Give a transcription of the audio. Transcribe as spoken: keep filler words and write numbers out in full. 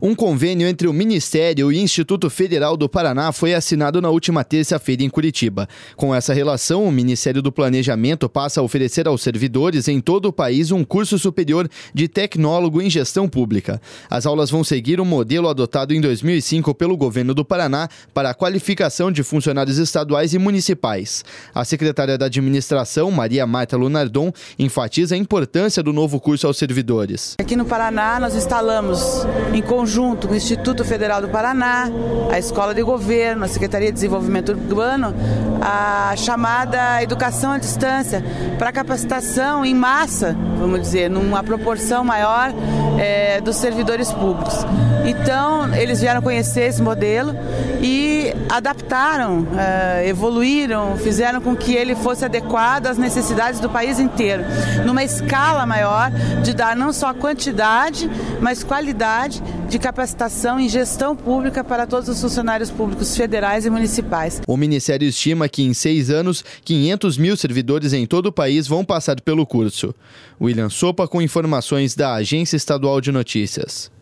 Um convênio entre o Ministério e o Instituto Federal do Paraná foi assinado na última terça-feira em Curitiba. Com essa relação, o Ministério do Planejamento passa a oferecer aos servidores em todo o país um curso superior de tecnólogo em gestão pública. As aulas vão seguir o modelo adotado em dois mil e cinco pelo governo do Paraná para a qualificação de funcionários estaduais e municipais. A secretária da Administração, Maria Marta Lunardon, enfatiza a importância do novo curso aos servidores. Aqui no Paraná, nós instalamos em conjunto junto com o Instituto Federal do Paraná, a Escola de Governo, a Secretaria de Desenvolvimento Urbano, a chamada educação à distância para capacitação em massa, vamos dizer, numa proporção maior é, dos servidores públicos. Então, eles vieram conhecer esse modelo e adaptaram, é, evoluíram, fizeram com que ele fosse adequado às necessidades do país inteiro, numa escala maior de dar não só quantidade, mas qualidade de capacitação em gestão pública para todos os funcionários públicos federais e municipais. O Ministério estima que em seis anos, quinhentos mil servidores em todo o país vão passar pelo curso. William Sopa com informações da Agência Estadual de Notícias.